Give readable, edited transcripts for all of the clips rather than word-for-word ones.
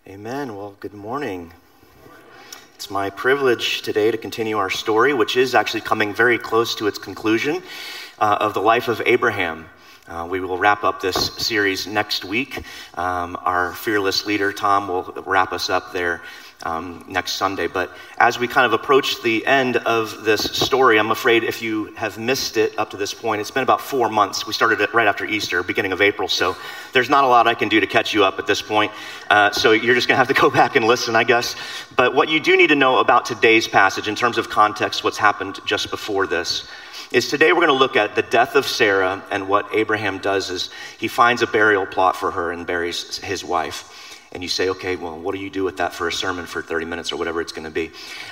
Amen. Well, good morning. It's my privilege today to continue our story, which is actually coming very close to its conclusion of the life of Abraham. We will wrap up this series next week. Our fearless leader, Tom, will wrap us up there next Sunday. But as we kind of approach the end of this story, I'm afraid if you have missed it up to this point, it's been about 4 months. We started it right after Easter, beginning of April, so there's not a lot I can do to catch you up at this point. So you're just going to have to go back and listen, I guess. But what you do need to know about today's passage in terms of context, what's happened just before this, is today we're going to look at the death of Sarah, and what Abraham does is he finds a burial plot for her and buries his wife. And you say, okay, well, what do you do with that for a sermon for 30 minutes or whatever it's going to be?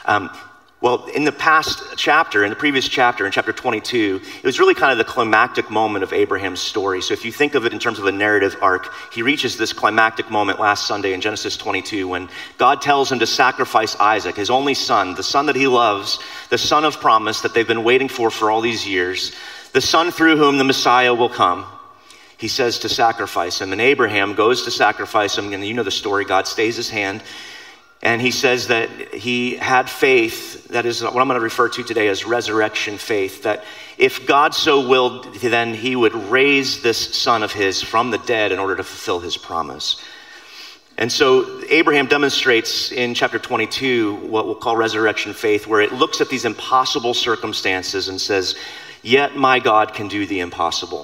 Well, in the past chapter, in the previous chapter, in chapter 22, it was really kind of the climactic moment of Abraham's story. So if you think of it in terms of a narrative arc, he reaches this climactic moment last Sunday in Genesis 22 when God tells him to sacrifice Isaac, his only son, the son that he loves, the son of promise that they've been waiting for all these years, the son through whom the Messiah will come. He says to sacrifice him, and Abraham goes to sacrifice him, and you know the story. God stays his hand, and he says that he had faith, that is what I'm going to refer to today as resurrection faith, that if God so willed, then he would raise this son of his from the dead in order to fulfill his promise. And so Abraham demonstrates in chapter 22 what we'll call resurrection faith, where it looks at these impossible circumstances and says, yet my God can do the impossible.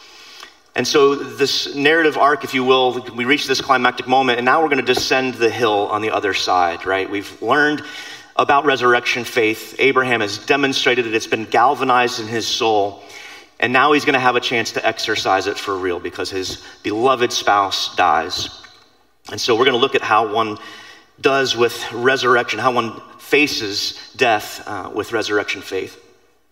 And so this narrative arc, if you will, we reach this climactic moment, and now we're going to descend the hill on the other side, right? We've learned about resurrection faith. Abraham has demonstrated it. It's been galvanized in his soul. And now he's going to have a chance to exercise it for real because his beloved spouse dies. And so we're going to look at how one does with resurrection, how one faces death with resurrection faith.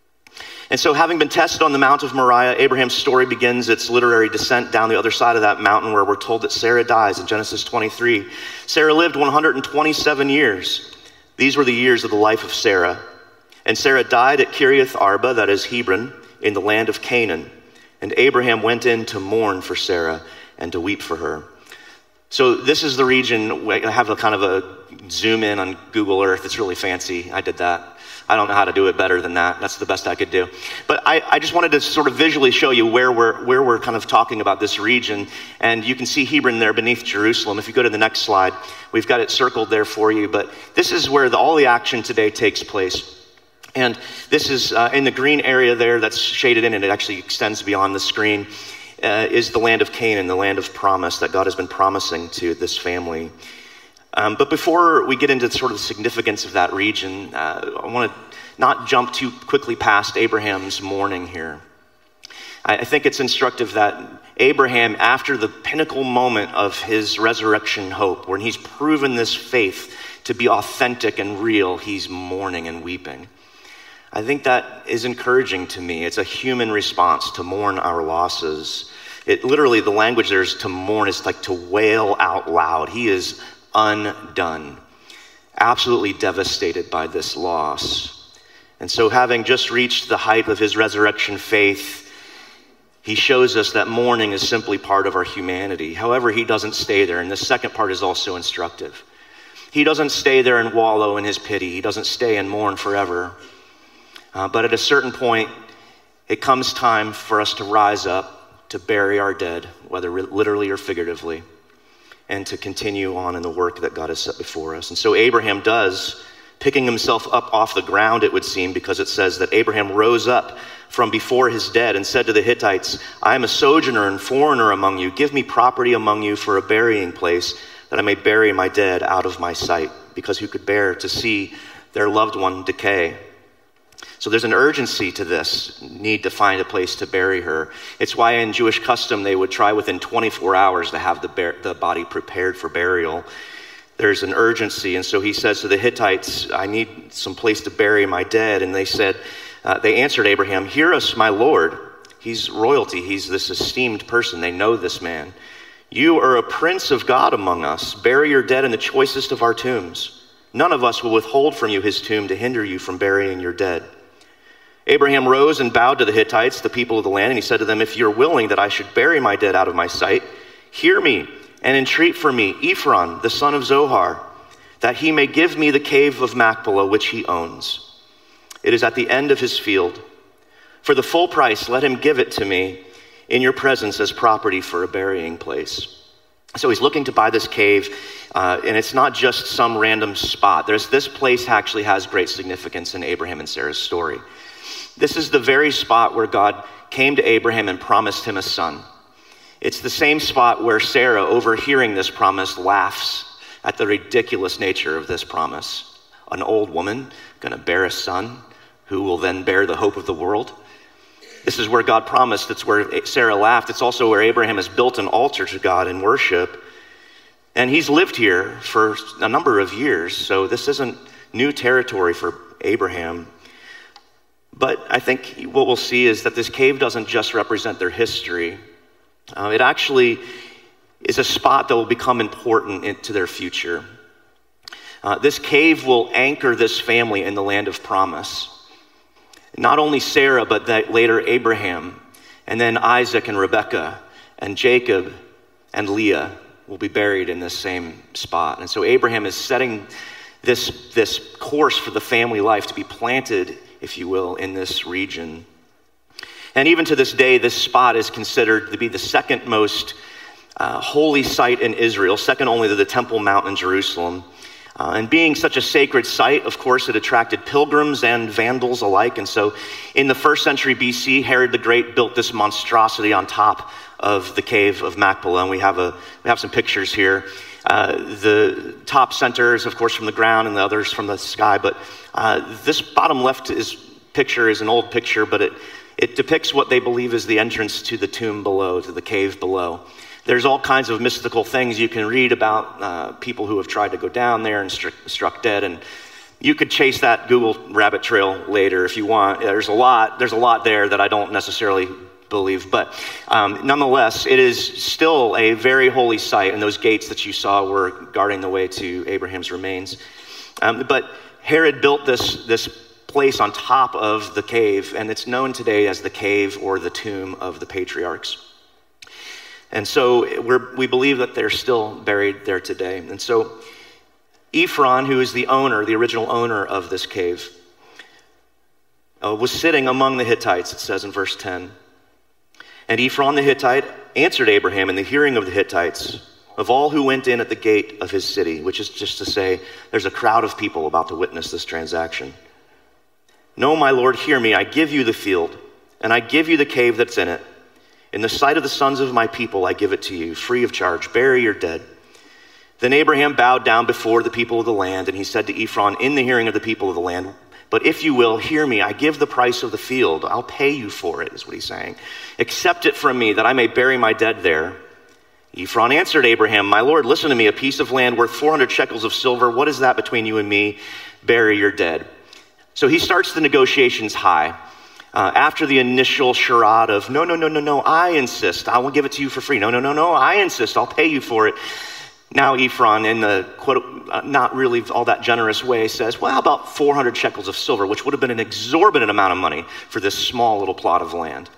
And so having been tested on the Mount of Moriah, Abraham's story begins its literary descent down the other side of that mountain, where we're told that Sarah dies in Genesis 23. Sarah lived 127 years. These were the years of the life of Sarah. And Sarah died at Kiriath Arba, that is Hebron, in the land of Canaan. And Abraham went in to mourn for Sarah and to weep for her. So this is the region. I have a kind of a zoom in on Google Earth. It's really fancy. I did that. I don't know how to do it better than that. That's the best I could do. But I just wanted to sort of visually show you where we're kind of talking about this region. And you can see Hebron there beneath Jerusalem. If you go to the next slide, we've got it circled there for you. But this is where all the action today takes place. And this is in the green area there that's shaded in, and it actually extends beyond the screen, is the land of Canaan, the land of promise that God has been promising to this family. But before we get into sort of the significance of that region, I want to not jump too quickly past Abraham's mourning here. I think it's instructive that Abraham, after the pinnacle moment of his resurrection hope, when he's proven this faith to be authentic and real, he's mourning and weeping. I think that is encouraging to me. It's a human response to mourn our losses. It literally, the language there is to mourn, is like to wail out loud. He is undone, absolutely devastated by this loss. And so having just reached the height of his resurrection faith, he shows us that mourning is simply part of our humanity. However, he doesn't stay there. And the second part is also instructive. He doesn't stay there and wallow in his pity. He doesn't stay and mourn forever. But at a certain point, it comes time for us to rise up, to bury our dead, whether literally or figuratively, and to continue on in the work that God has set before us. And so Abraham does, picking himself up off the ground, it would seem, because it says that Abraham rose up from before his dead and said to the Hittites, I am a sojourner and foreigner among you. Give me property among you for a burying place, that I may bury my dead out of my sight, because who could bear to see their loved one decay? So there's an urgency to this need to find a place to bury her. It's why in Jewish custom they would try within 24 hours to have the body prepared for burial. There's an urgency, and so he says to the Hittites, I need some place to bury my dead. And they answered Abraham, hear us, my Lord. He's royalty. He's this esteemed person. They know this man. You are a prince of God among us. Bury your dead in the choicest of our tombs. None of us will withhold from you his tomb to hinder you from burying your dead. Abraham rose and bowed to the Hittites, the people of the land, and he said to them, if you're willing that I should bury my dead out of my sight, hear me and entreat for me Ephron, the son of Zohar, that he may give me the cave of Machpelah, which he owns. It is at the end of his field. For the full price, let him give it to me in your presence as property for a burying place. So he's looking to buy this cave, and it's not just some random spot. This place actually has great significance in Abraham and Sarah's story. This is the very spot where God came to Abraham and promised him a son. It's the same spot where Sarah, overhearing this promise, laughs at the ridiculous nature of this promise. An old woman going to bear a son who will then bear the hope of the world. This is where God promised. It's where Sarah laughed. It's also where Abraham has built an altar to God in worship. And he's lived here for a number of years, so this isn't new territory for Abraham. But I think what we'll see is that this cave doesn't just represent their history. It actually is a spot that will become important into their future. This cave will anchor this family in the land of promise. Not only Sarah, but that later Abraham, and then Isaac and Rebekah, and Jacob and Leah will be buried in this same spot. And so Abraham is setting this course for the family life to be planted, if you will, in this region. And even to this day, this spot is considered to be the second most holy site in Israel, second only to the Temple Mount in Jerusalem. And being such a sacred site, of course, it attracted pilgrims and vandals alike. And so in the 1st century BC, Herod the Great built this monstrosity on top of the cave of Machpelah. And we have some pictures here. The top center is, of course, from the ground and the others from the sky. But this bottom left picture is an old picture, but it depicts what they believe is the entrance to the tomb below, to the cave below. There's all kinds of mystical things you can read about people who have tried to go down there and struck dead. And you could chase that Google rabbit trail later if you want. There's a lot there that I don't necessarily believe. But nonetheless, it is still a very holy site. And those gates that you saw were guarding the way to Abraham's remains. But Herod built this place on top of the cave. And it's known today as the cave or the tomb of the patriarchs. And so we believe that they're still buried there today. And so Ephron, who is the original owner of this cave, was sitting among the Hittites, it says in verse 10. And Ephron the Hittite answered Abraham in the hearing of the Hittites, of all who went in at the gate of his city, which is just to say there's a crowd of people about to witness this transaction. No, my Lord, hear me. I give you the field, and I give you the cave that's in it. In the sight of the sons of my people, I give it to you, free of charge. Bury your dead. Then Abraham bowed down before the people of the land, and he said to Ephron in the hearing of the people of the land, but if you will, hear me, I give the price of the field. I'll pay you for it, is what he's saying. Accept it from me, that I may bury my dead there. Ephron answered Abraham, my Lord, listen to me, a piece of land worth 400 shekels of silver. What is that between you and me? Bury your dead. So he starts the negotiations high. After the initial charade of, no, I insist, I will give it to you for free. No, I insist, I'll pay you for it. Now Ephron, in the quote, not really all that generous way, says, well, how about 400 shekels of silver, which would have been an exorbitant amount of money for this small little plot of land.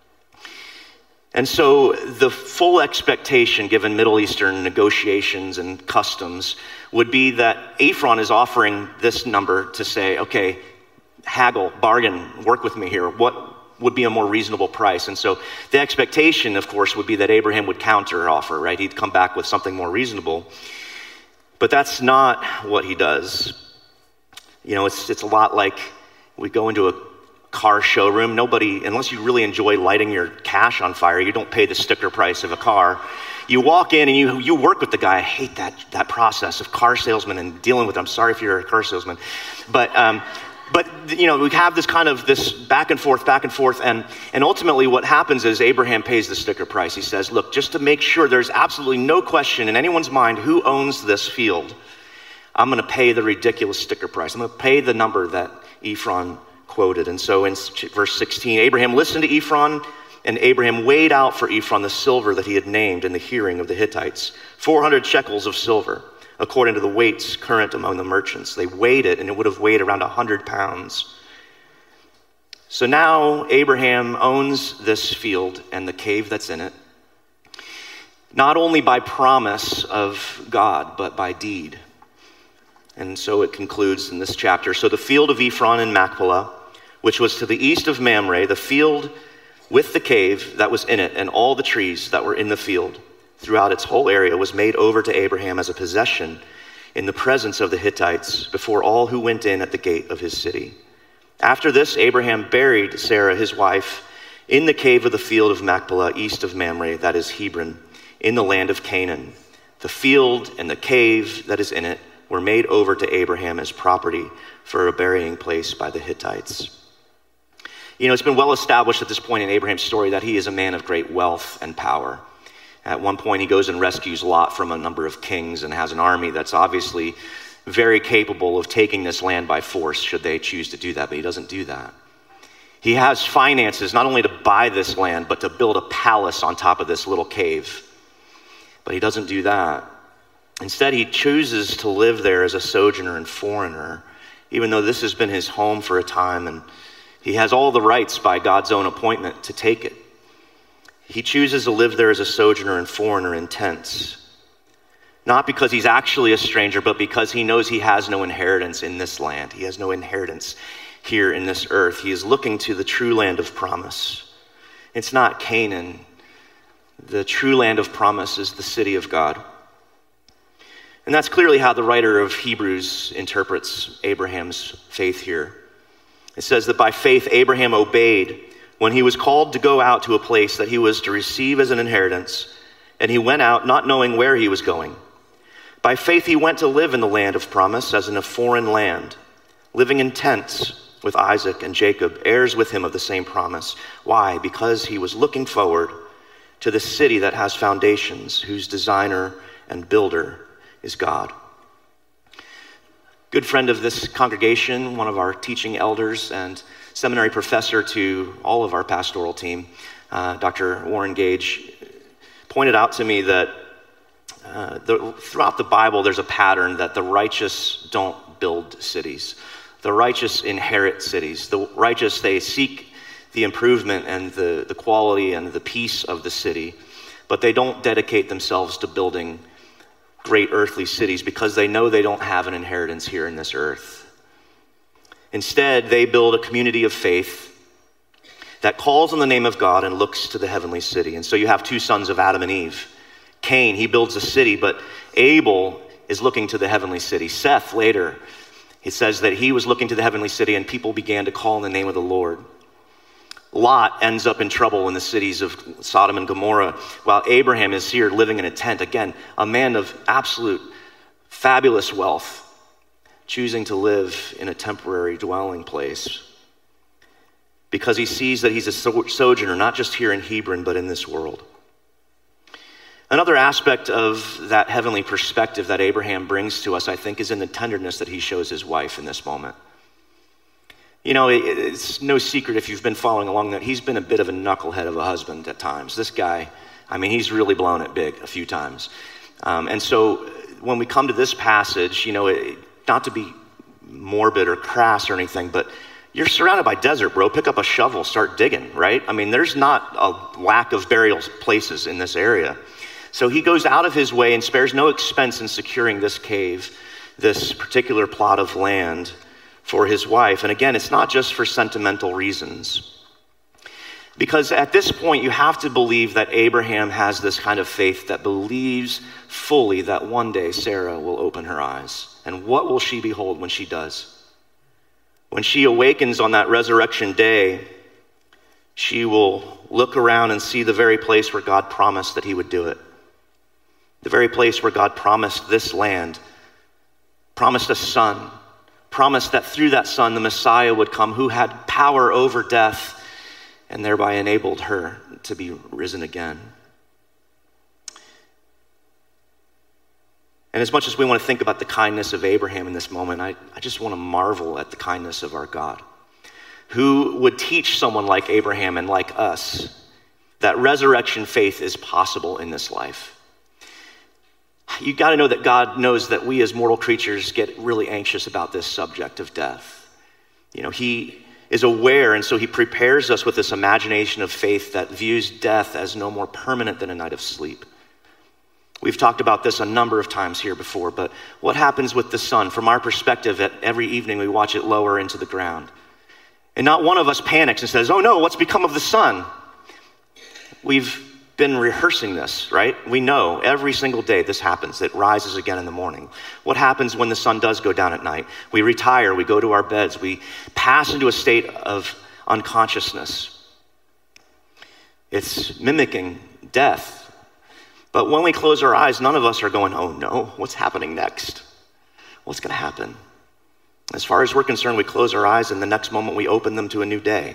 And so the full expectation, given Middle Eastern negotiations and customs, would be that Ephron is offering this number to say, okay, haggle, bargain, work with me here. What would be a more reasonable price? And so the expectation, of course, would be that Abraham would counter offer, right? He'd come back with something more reasonable. But that's not what he does. You know, it's a lot like we go into a car showroom. Nobody, unless you really enjoy lighting your cash on fire, you don't pay the sticker price of a car. You walk in and you work with the guy. I hate that process of car salesman and dealing with them. I'm sorry if you're a car salesman. But you know, we have this back and forth, and ultimately what happens is Abraham pays the sticker price. He says, look, just to make sure there's absolutely no question in anyone's mind who owns this field, I'm going to pay the ridiculous sticker price. I'm going to pay the number that Ephron quoted. And so in verse 16, Abraham listened to Ephron, and Abraham weighed out for Ephron the silver that he had named in the hearing of the Hittites, 400 shekels of silver. According to the weights current among the merchants. They weighed it, and it would have weighed around 100 pounds. So now Abraham owns this field and the cave that's in it. not only by promise of God, but by deed. And so it concludes in this chapter. So the field of Ephron in Machpelah, which was to the east of Mamre, the field with the cave that was in it, and all the trees that were in the field throughout its whole area, was made over to Abraham as a possession in the presence of the Hittites before all who went in at the gate of his city. After this, Abraham buried Sarah, his wife, in the cave of the field of Machpelah, east of Mamre, that is Hebron, in the land of Canaan. The field and the cave that is in it were made over to Abraham as property for a burying place by the Hittites. You know, it's been well established at this point in Abraham's story that he is a man of great wealth and power. At one point, he goes and rescues Lot from a number of kings and has an army that's obviously very capable of taking this land by force should they choose to do that, but he doesn't do that. He has finances not only to buy this land, but to build a palace on top of this little cave. But he doesn't do that. Instead, he chooses to live there as a sojourner and foreigner, even though this has been his home for a time, and he has all the rights by God's own appointment to take it. He chooses to live there as a sojourner and foreigner in tents, not because he's actually a stranger, but because he knows he has no inheritance in this land. He has no inheritance here in this earth. He is looking to the true land of promise. It's not Canaan. The true land of promise is the city of God. And that's clearly how the writer of Hebrews interprets Abraham's faith here. It says that by faith, Abraham obeyed when he was called to go out to a place that he was to receive as an inheritance, and he went out not knowing where he was going. By faith, he went to live in the land of promise as in a foreign land, living in tents with Isaac and Jacob, heirs with him of the same promise. Why? Because he was looking forward to the city that has foundations, whose designer and builder is God. Good friend of this congregation, one of our teaching elders and seminary professor to all of our pastoral team, Dr. Warren Gage, pointed out to me that throughout the Bible, there's a pattern that the righteous don't build cities. The righteous inherit cities. The righteous, they seek the improvement and the quality and the peace of the city, but they don't dedicate themselves to building great earthly cities because they know they don't have an inheritance here in this earth. Instead, they build a community of faith that calls on the name of God and looks to the heavenly city. And so you have two sons of Adam and Eve. Cain, he builds a city, but Abel is looking to the heavenly city. Seth, later, he says that he was looking to the heavenly city and people began to call on the name of the Lord. Lot ends up in trouble in the cities of Sodom and Gomorrah, while Abraham is here living in a tent. Again, a man of absolute fabulous wealth, choosing to live in a temporary dwelling place because he sees that he's a sojourner, not just here in Hebron, but in this world. Another aspect of that heavenly perspective that Abraham brings to us, I think, is in the tenderness that he shows his wife in this moment. You know, it's no secret if you've been following along that he's been a bit of a knucklehead of a husband at times. This guy, I mean, he's really blown it big a few times. And so when we come to this passage, you know, not to be morbid or crass or anything, but you're surrounded by desert, bro. Pick up a shovel, start digging, right? I mean, there's not a lack of burial places in this area. So he goes out of his way and spares no expense in securing this cave, this particular plot of land for his wife. And again, it's not just for sentimental reasons. Because at this point, you have to believe that Abraham has this kind of faith that believes fully that one day Sarah will open her eyes. And what will she behold when she does? When she awakens on that resurrection day, she will look around and see the very place where God promised that he would do it. The very place where God promised this land, promised a son, promised that through that son the Messiah would come who had power over death and thereby enabled her to be risen again. And as much as we want to think about the kindness of Abraham in this moment, I just want to marvel at the kindness of our God, who would teach someone like Abraham and like us that resurrection faith is possible in this life. You got to know that God knows that we as mortal creatures get really anxious about this subject of death. You know, he is aware, and so he prepares us with this imagination of faith that views death as no more permanent than a night of sleep. We've talked about this a number of times here before, but what happens with the sun? From our perspective, every evening we watch it lower into the ground. And not one of us panics and says, oh no, what's become of the sun? We've been rehearsing this, right? We know every single day this happens. It rises again in the morning. What happens when the sun does go down at night? We retire, we go to our beds, we pass into a state of unconsciousness. It's mimicking death. But when we close our eyes, none of us are going, oh no, what's happening next? What's going to happen? As far as we're concerned, we close our eyes and the next moment we open them to a new day.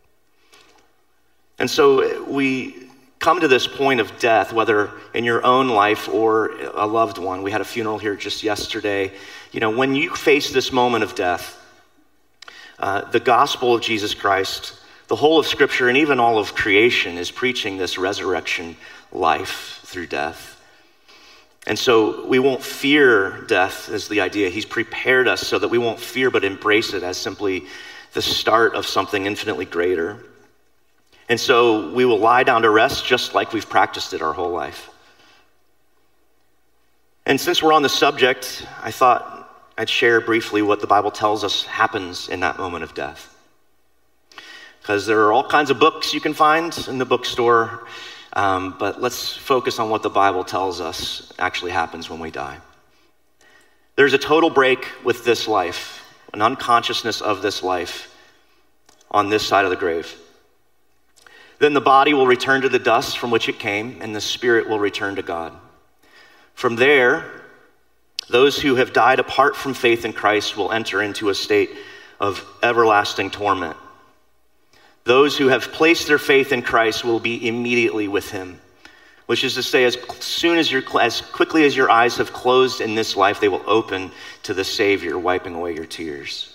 And so we come to this point of death, whether in your own life or a loved one. We had a funeral here just yesterday. You know, when you face this moment of death, the gospel of Jesus Christ, the whole of Scripture, and even all of creation is preaching this resurrection life through death. And so we won't fear death is the idea. He's prepared us so that we won't fear but embrace it as simply the start of something infinitely greater. And so we will lie down to rest just like we've practiced it our whole life. And since we're on the subject, I thought I'd share briefly what the Bible tells us happens in that moment of death. Because there are all kinds of books you can find in the bookstore, but let's focus on what the Bible tells us actually happens when we die. There's a total break with this life, an unconsciousness of this life on this side of the grave. Then the body will return to the dust from which it came, and the spirit will return to God. From there, those who have died apart from faith in Christ will enter into a state of everlasting torment. Those who have placed their faith in Christ will be immediately with him, which is to say, as quickly as your eyes have closed in this life, they will open to the Savior, wiping away your tears.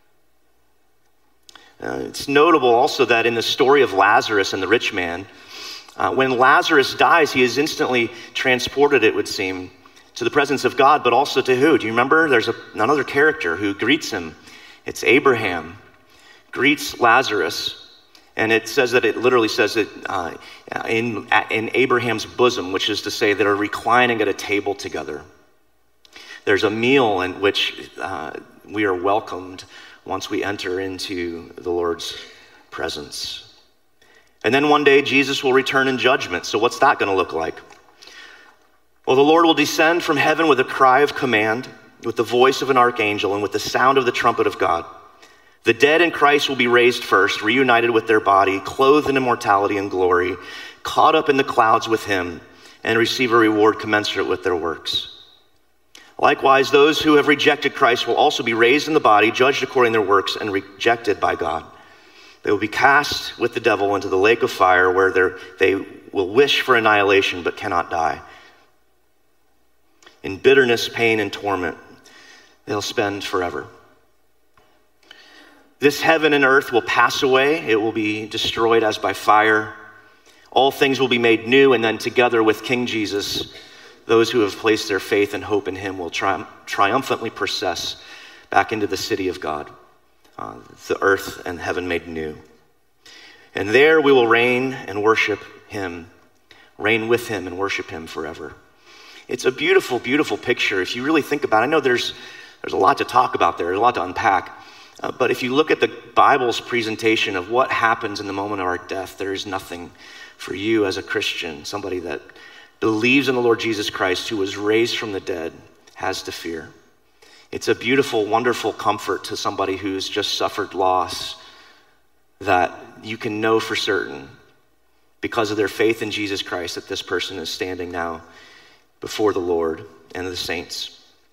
It's notable also that in the story of Lazarus and the rich man, when Lazarus dies, he is instantly transported, it would seem, to the presence of God, but also to who? Do you remember? There's another character who greets him. It's Abraham, greets Lazarus. And it says that, it literally says that in Abraham's bosom, which is to say they're reclining at a table together. There's a meal in which we are welcomed once we enter into the Lord's presence. And then one day Jesus will return in judgment. So what's that going to look like? Well, the Lord will descend from heaven with a cry of command, with the voice of an archangel, and with the sound of the trumpet of God. The dead in Christ will be raised first, reunited with their body, clothed in immortality and glory, caught up in the clouds with him, and receive a reward commensurate with their works. Likewise, those who have rejected Christ will also be raised in the body, judged according to their works, and rejected by God. They will be cast with the devil into the lake of fire, where they will wish for annihilation but cannot die. In bitterness, pain, and torment, they'll spend forever. This heaven and earth will pass away. It will be destroyed as by fire. All things will be made new, and then together with King Jesus, those who have placed their faith and hope in him will triumphantly process back into the city of God, the earth and heaven made new. And there we will reign and worship him, reign with him and worship him forever. It's a beautiful, beautiful picture. If you really think about it, I know there's a lot to talk about there, there's a lot to unpack. But if you look at the Bible's presentation of what happens in the moment of our death, there is nothing for you as a Christian, somebody that believes in the Lord Jesus Christ, who was raised from the dead, has to fear. It's a beautiful, wonderful comfort to somebody who's just suffered loss, that you can know for certain, because of their faith in Jesus Christ, that this person is standing now before the Lord and the saints.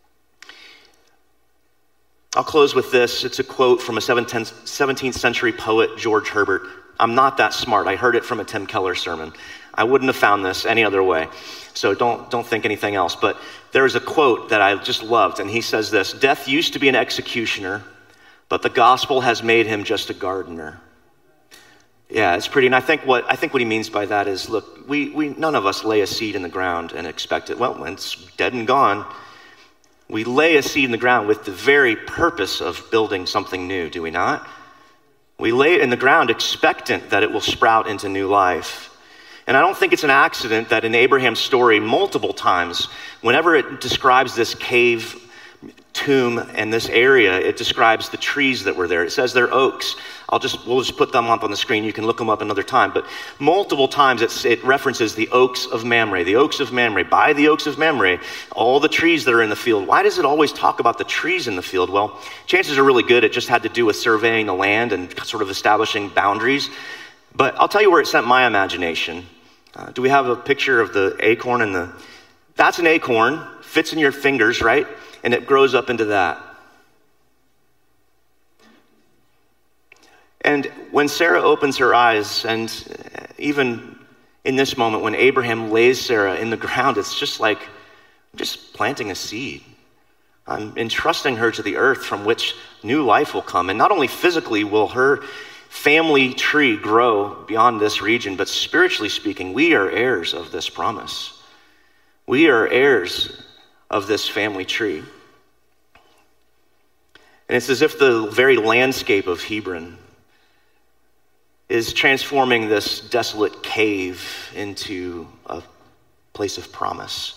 I'll close with this. It's a quote from a 17th century poet, George Herbert. I'm not that smart. I heard it from a Tim Keller sermon. I wouldn't have found this any other way. So don't think anything else. But there's a quote that I just loved, and he says this: "Death used to be an executioner, but the gospel has made him just a gardener." Yeah, it's pretty. And I think what he means by that is, look, we none of us lay a seed in the ground and expect it. Well, when it's dead and gone, we lay a seed in the ground with the very purpose of building something new, do we not? We lay it in the ground expectant that it will sprout into new life. And I don't think it's an accident that in Abraham's story, multiple times, whenever it describes this cave tomb and this area, it describes the trees that were there. It says they're oaks. We'll just put them up on the screen. You can look them up another time. But multiple times it references the oaks of Mamre, the oaks of Mamre. By the oaks of Mamre, all the trees that are in the field. Why does it always talk about the trees in the field? Well, chances are really good it just had to do with surveying the land and sort of establishing boundaries. But I'll tell you where it sent my imagination. Do we have a picture of the acorn that's an acorn, fits in your fingers, right? And it grows up into that. And when Sarah opens her eyes, and even in this moment when Abraham lays Sarah in the ground, it's just like I'm just planting a seed. I'm entrusting her to the earth from which new life will come. And not only physically will her family tree grow beyond this region, but spiritually speaking, we are heirs of this promise. We are heirs of this family tree. And it's as if the very landscape of Hebron is transforming this desolate cave into a place of promise.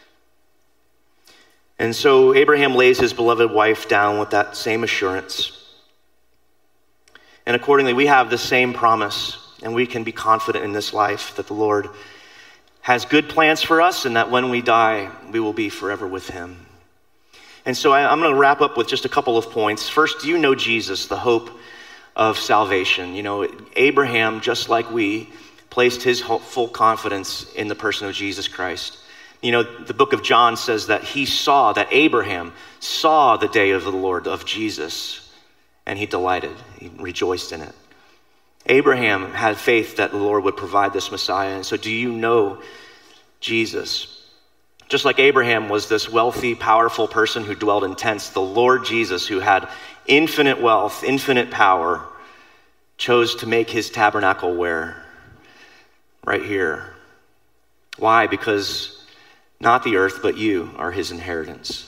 And so Abraham lays his beloved wife down with that same assurance. And accordingly, we have the same promise, and we can be confident in this life that the Lord has good plans for us, and that when we die, we will be forever with him. And so I'm going to wrap up with just a couple of points. First, do you know Jesus, the hope of salvation? You know, Abraham, just like we, placed his full confidence in the person of Jesus Christ. You know, the book of John says that Abraham saw the day of the Lord, of Jesus, and he delighted, he rejoiced in it. Abraham had faith that the Lord would provide this Messiah. And so do you know Jesus? Just like Abraham was this wealthy, powerful person who dwelled in tents, the Lord Jesus, who had infinite wealth, infinite power, chose to make his tabernacle where? Right here. Why? Because not the earth, but you are his inheritance.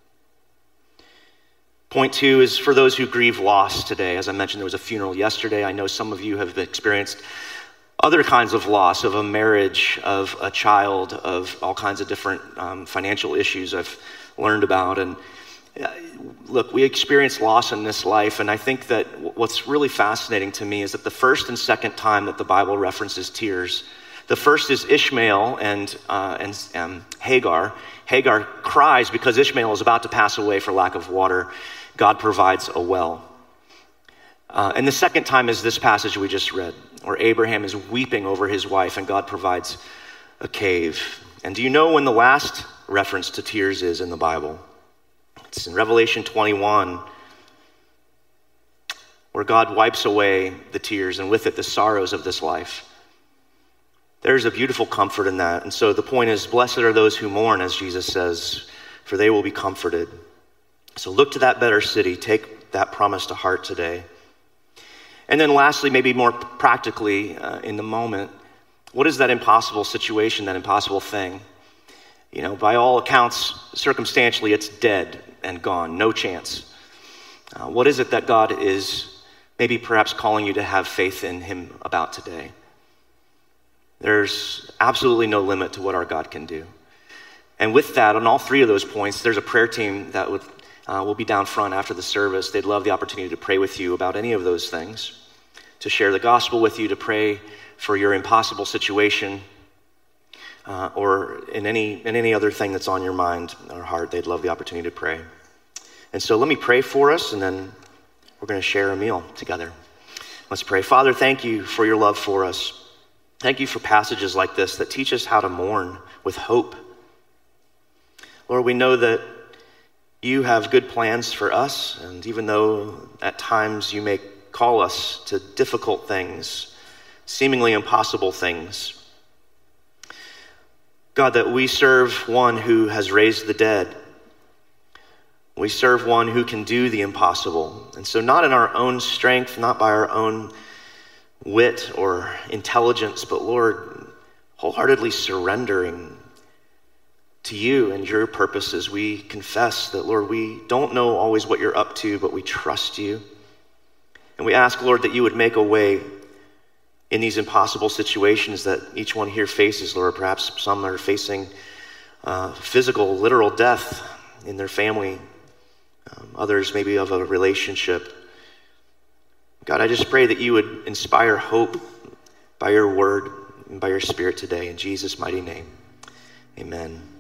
Point 2 is for those who grieve loss today. As I mentioned, there was a funeral yesterday. I know some of you have experienced other kinds of loss, of a marriage, of a child, of all kinds of different financial issues I've learned about. And look, we experience loss in this life, and I think that what's really fascinating to me is that the first and second time that the Bible references tears, the first is Ishmael and Hagar. Hagar cries because Ishmael is about to pass away for lack of water. God provides a well. And the second time is this passage we just read, where Abraham is weeping over his wife and God provides a cave. And do you know when the last reference to tears is in the Bible? It's in Revelation 21, where God wipes away the tears and with it the sorrows of this life. There's a beautiful comfort in that. And so the point is, blessed are those who mourn, as Jesus says, for they will be comforted. So look to that better city. Take that promise to heart today. And then lastly, maybe more practically in the moment, what is that impossible situation, that impossible thing? You know, by all accounts, circumstantially, it's dead and gone, no chance. What is it that God is maybe perhaps calling you to have faith in him about today? There's absolutely no limit to what our God can do. And with that, on all three of those points, there's a prayer team that will be down front after the service. They'd love the opportunity to pray with you about any of those things, to share the gospel with you, to pray for your impossible situation, or in any other thing that's on your mind or heart. They'd love the opportunity to pray. And so let me pray for us, and then we're going to share a meal together. Let's pray. Father, thank you for your love for us. Thank you for passages like this that teach us how to mourn with hope. Lord, we know that you have good plans for us, and even though at times you may call us to difficult things, seemingly impossible things, God, that we serve one who has raised the dead. We serve one who can do the impossible. And so not in our own strength, not by our own wit or intelligence, but Lord, wholeheartedly surrendering to you and your purposes, we confess that, Lord, we don't know always what you're up to, but we trust you. And we ask, Lord, that you would make a way in these impossible situations that each one here faces, Lord. Perhaps some are facing physical, literal death in their family, others maybe of a relationship. God, I just pray that you would inspire hope by your word and by your Spirit today. In Jesus' mighty name, amen.